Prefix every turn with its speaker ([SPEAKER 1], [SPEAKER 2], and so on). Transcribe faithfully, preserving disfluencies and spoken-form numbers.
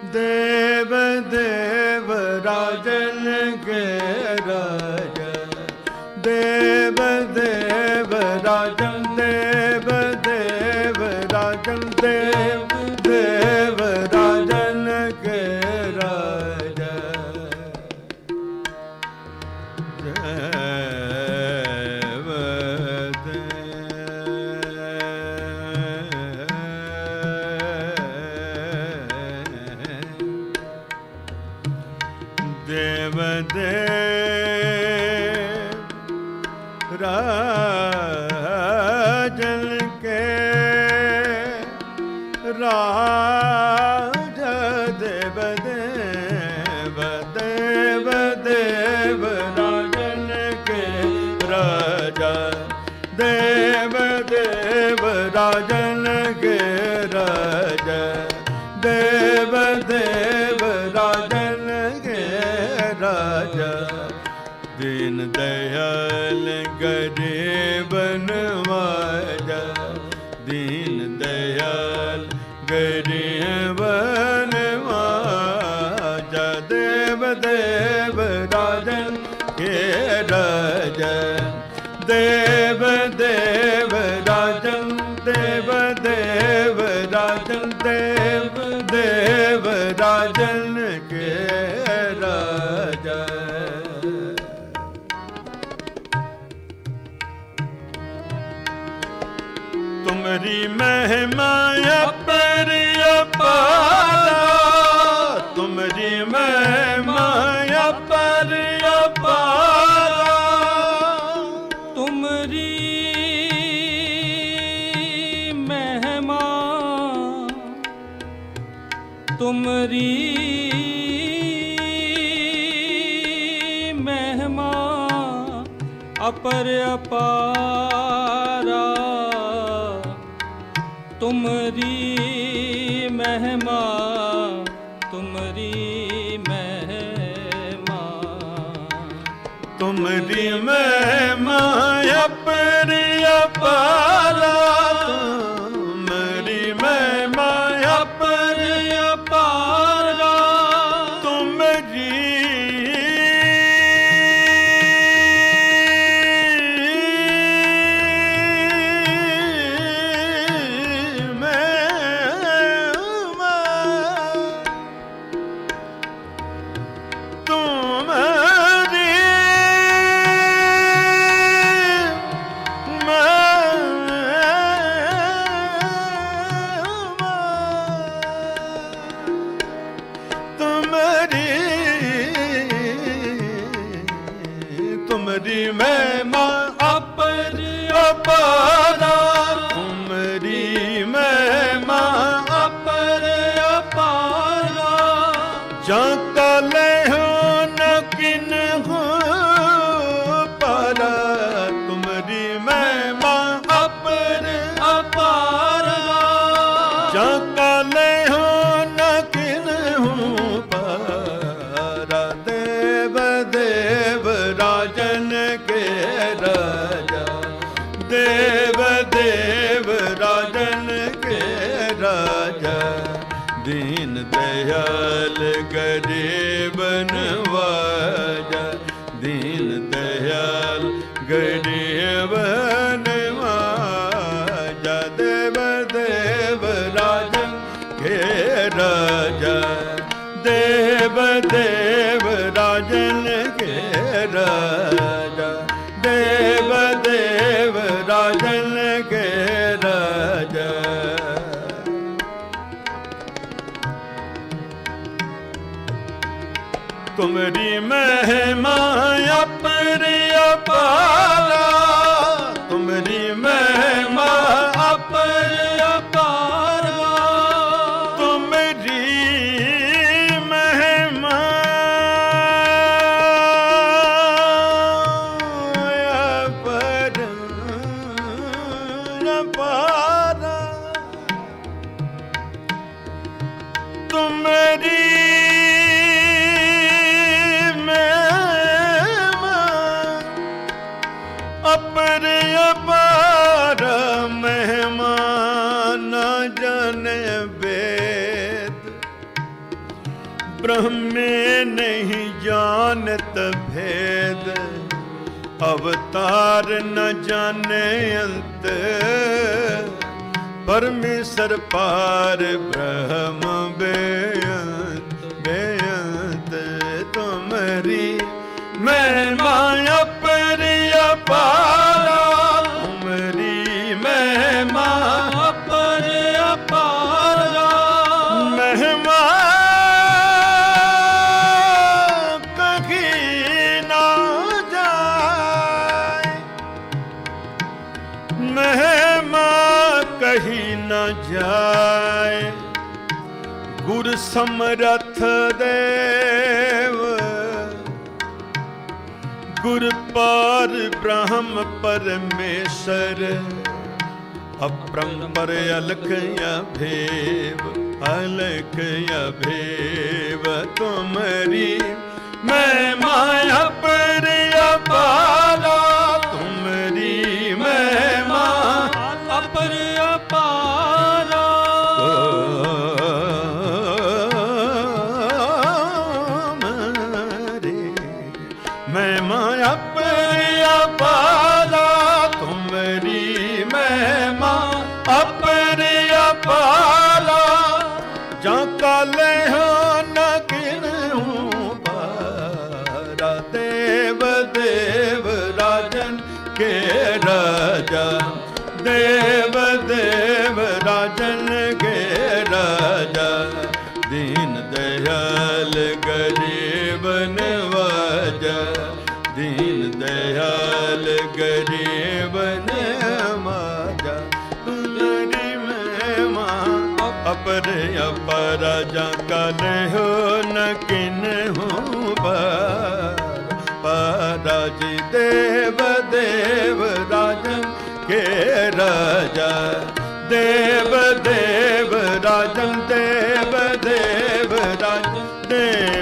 [SPEAKER 1] देव देव राजन के राजा, देव देव राजन, देव देव राजन, देव देव राजन के राजा। देव देव राजन के राजा, देव देव देव देव राजन के राजा, देव देव राजन के राजा, देव देव राजन के राजा। दीन दयाल गरीब नवाजा, दीन दयाल गरीब नवाजा, देव देव राजन के राजा, देव देव राजन, देव देव राजन, देव देव राजन के राजा। तुम्हारी महिमा अपर अपारा, तुम्हारी महिमा अपर अपारा,
[SPEAKER 2] तुम्हारी महिमा, तुम्हारी महिमा अपर अपारा, तुम्हारी महिमा, तुम्हारी महिमा,
[SPEAKER 1] तुम्हारी महिमा अपर अपारा, तुम्हारी महिमा अपर अपारा, तुम्हारी तुम्हारी महिमा अपर अपारा, तुम्हारी महिमा अपर अपारा, जाता ले हो न किन हो पारा, तुम्हारी महिमा अपर अपारा, जाता ले हो न किन हो पारा, देव देव राजन के राजा, देव देव राजन के राजा, दीन दयाल गरीब नवाजा, दीन दयाल गरीब नवाजा, देव देव राजन के राजा, देव देव राजन के राजा, देव देव राजन के राजा। तुम्हारी महिमा अपर अपारा, तुम्हारी महिमा अपर अपारा, तुम्हारी महिमा अपर अपारा, तुम्हारी अपर अपार महिमा ब्रह्मे नहीं जानत भेद, अवतार न जाने अंत। परमेश्वर पार ब्रह्म बेअंत बेअंत। तुम्हारी महिमा अपरिय अपारा, तुम्हारी महिमा
[SPEAKER 2] अपरिय अपारा।
[SPEAKER 1] महिमा कहीं ना जाए, महिमा कहीं न जाए। गुर समरथ देव, गुर पार ब्रह्म परमेश्वर। अपरंपर अलख अभेव, अलख अभेव। तुम्हारी महिमा अपरिय अपारा, तुम्हारी महिमा
[SPEAKER 2] अपरिय अपारा।
[SPEAKER 1] महिमा अपरिय अपारा, तुम्हारी महिमा अपरिय अपारा। जा काले हो न किन्हूं पारा, देव देव राजन के राजा। देव देव राजन के राजा। दीन दयाल गरीब नवाजा, दीन दयाल गरीब नवाजा। तुम्हारी महिमा अपरिय अपारा, जा काले हो न किन्हूं पारा। जी देव देव राजन के राजा। देव देव राजन, देव देव राजन, देव